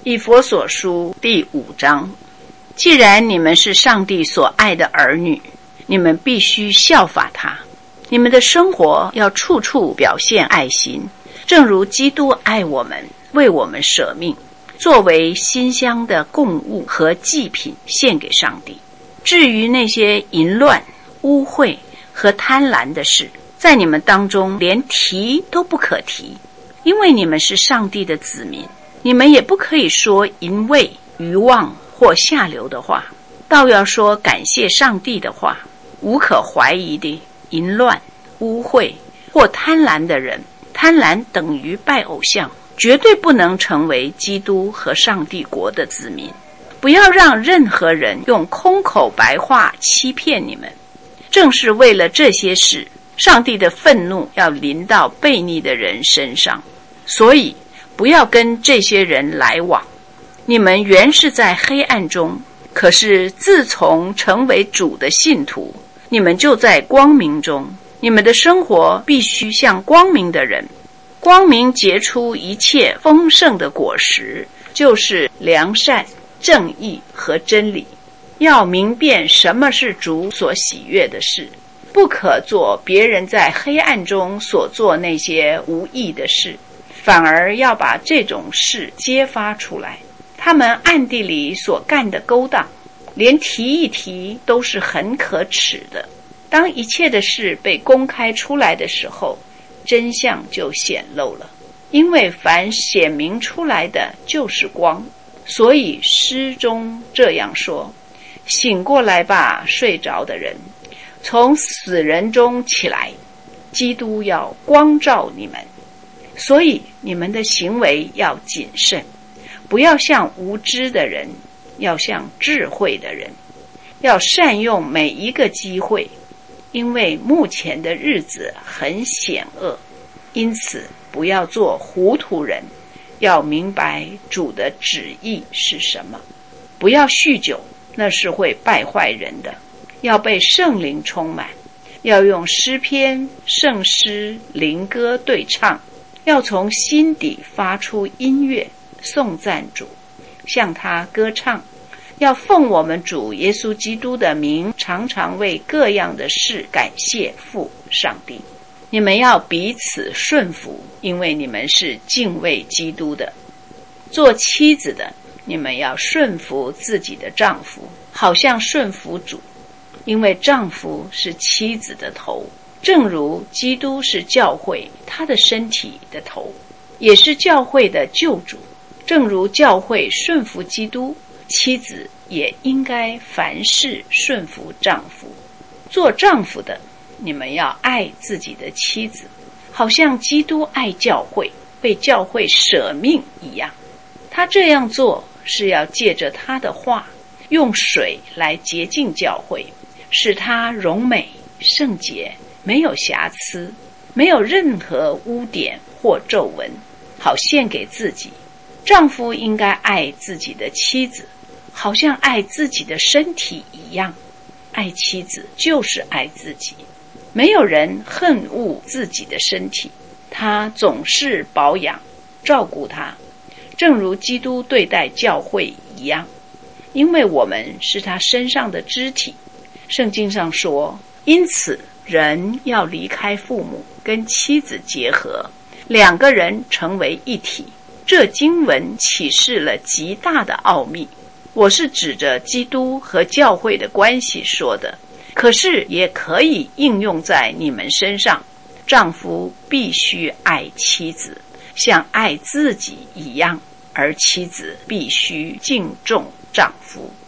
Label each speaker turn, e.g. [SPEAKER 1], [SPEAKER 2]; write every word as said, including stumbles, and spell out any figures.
[SPEAKER 1] 以弗所书第五章，既然你们是上帝所爱的儿女，你们必须效法他。你们的生活要处处表现爱心，正如基督爱我们，为我们舍命，作为馨香的供物和祭品献给上帝。至于那些淫乱、污秽和贪婪的事，在你们当中连提都不可提，因为你们是上帝的子民，你们也不可以说淫秽、愚妄或下流的话，倒要说感谢上帝的话。无可怀疑的，淫乱、污秽或贪婪的人，贪婪等于拜偶像，绝对不能成为基督和上帝国的子民。不要让任何人用空口白话欺骗你们。正是为了这些事，上帝的愤怒要临到悖逆的人身上，所以不要跟这些人来往。你们原是在黑暗中，可是自从成为主的信徒，你们就在光明中。你们的生活必须像光明的人，光明结出一切丰盛的果实，就是良善、正义和真理。要明辨什么是主所喜悦的事，不可做别人在黑暗中所做那些无益的事，反而要把这种事揭发出来。他们暗地里所干的勾当，连提一提都是很可耻的。当一切的事被公开出来的时候，真相就显露了，因为凡显明出来的就是光。所以诗中这样说：醒过来吧，睡着的人，从死人中起来，基督要光照你们。所以你们的行为要谨慎，不要像无知的人，要像智慧的人，要善用每一个机会，因为目前的日子很险恶。因此不要做糊涂人，要明白主的旨意是什么。不要酗酒，那是会败坏人的。要被圣灵充满，要用诗篇、圣诗、灵歌对唱，要从心底发出音乐，颂赞主，向他歌唱。要奉我们主耶稣基督的名，常常为各样的事感谢父上帝。你们要彼此顺服，因为你们是敬畏基督的。做妻子的，你们要顺服自己的丈夫，好像顺服主，因为丈夫是妻子的头，正如基督是教会他的身体的头，也是教会的救主。正如教会顺服基督，妻子也应该凡事顺服丈夫。做丈夫的，你们要爱自己的妻子，好像基督爱教会，为教会舍命一样。他这样做是要借着他的话，用水来洁净教会，使他荣美圣洁，没有瑕疵，没有任何污点或皱纹，好献给自己。丈夫应该爱自己的妻子，好像爱自己的身体一样。爱妻子就是爱自己。没有人恨恶自己的身体，他总是保养照顾他，正如基督对待教会一样，因为我们是他身上的肢体。圣经上说，因此人要离开父母，跟妻子结合，两个人成为一体。这经文启示了极大的奥秘。我是指着基督和教会的关系说的，可是也可以应用在你们身上。丈夫必须爱妻子，像爱自己一样，而妻子必须敬重丈夫。